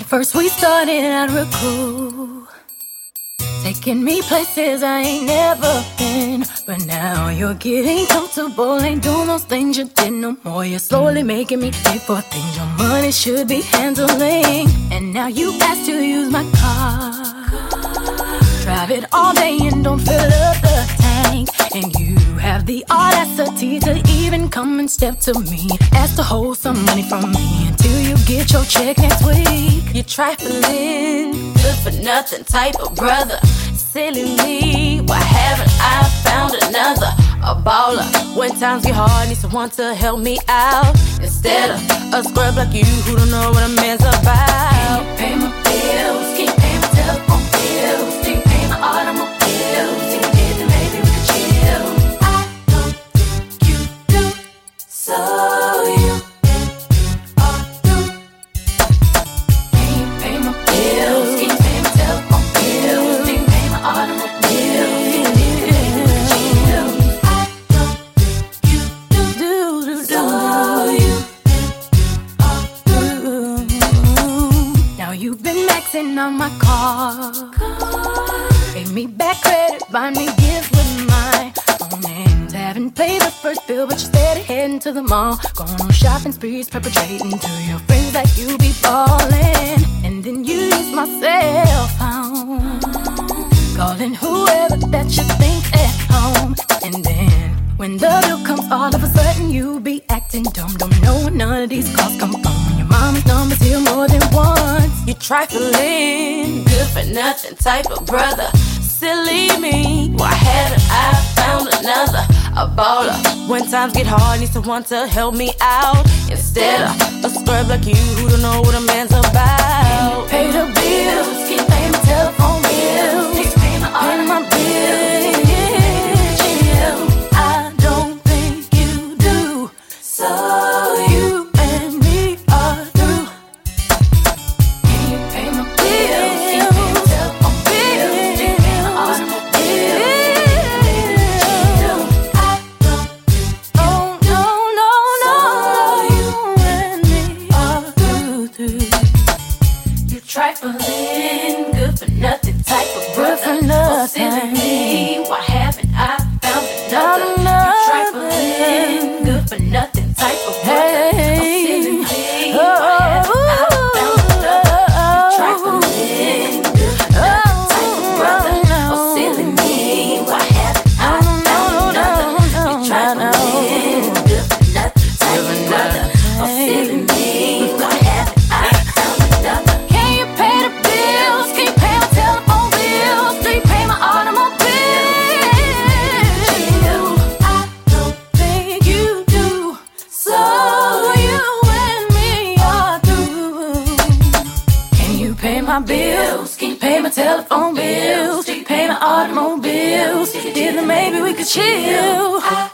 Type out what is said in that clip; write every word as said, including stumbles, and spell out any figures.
first we started out real cool, taking me places I ain't never been. But now you're getting comfortable, ain't doing those things you did no more. You're slowly making me pay for things your money should be handling. And now you ask to use my car, drive it all day and don't fill up the tank. And you have the audacity to even come and step to me, ask to hold some money from me until you get your check next week. You're trifling, good for nothing type of brother. Silly me, why haven't I found another? A baller, when times get hard, need someone to help me out, instead of a scrub like you who don't know what a man's about. Can't pay my bills, can't pay my telephone bills, can't pay my automobiles. If you did, then maybe we could chill. I don't think you do, so you are through. Can't pay my bills, can't pay my telephone bills, can't pay my automobiles. If you did, then maybe we could chill. I don't think you do, do, do, do. So you are through. Now you've been maxing on my car, gave me back credit, buy me gifts with my own names. Haven't paid the first bill, but you're steady heading to the mall, going on shopping sprees, perpetrating to your friends like you be ballin'. And then you use my cell phone, calling whoever that you think at home. And then when the bill comes, all of a sudden you be acting dumb. Don't know where none of these calls come from. Your mama's number's here more than once. You're trifling, good for nothing type of brother. Silly me, why haven't I found another? A baller, when times get hard, need someone to help me out, instead of a scrub like you who don't know what a man's about. Can't pay the bills, can't pay my telephone bills, can't pay my, pay my bills. I don't think you do, so you and me are through. Can you pay my bills? Can you pay my telephone bills? Can you pay my automobile? I don't think you do. No, no, no, you and me are through, through. You trifling, good for nothing type of brother. Oh, silly me, why haven't I found another? You trifling, good for nothing type of brother. Oh, silly me, why haven't I found another? You trifling, good for nothing type of brother. Oh, silly me, why haven't I found another? You trifling, good for nothing type of brother. Oh, silly me, why haven't I found another? Can you pay the bills? Can you pay my telephone bills? Do you pay my automobile? I don't think you do, so you and me are through. Can you pay my bills? Can you pay my telephone bills? Do you pay my automobiles? If you did, then maybe we could chill.